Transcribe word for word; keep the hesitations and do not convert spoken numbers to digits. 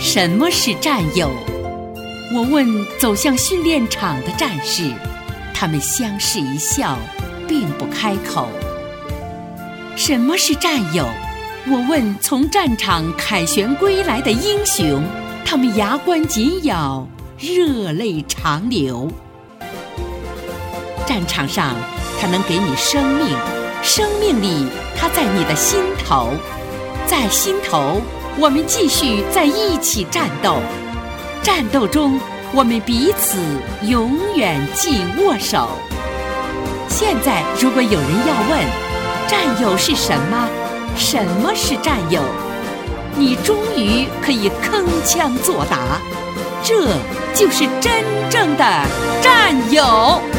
什么是战友？我问走向训练场的战士，他们相视一笑，并不开口。什么是战友？我问从战场凯旋归来的英雄，他们牙关紧咬，热泪长流。战场上，它能给你生命，生命里，它在你的心头，在心头，我们继续在一起战斗。战斗中，我们彼此永远紧握手。现在，如果有人要问，战友是什么？什么是战友？你终于可以铿锵作答，这就是真正的战友。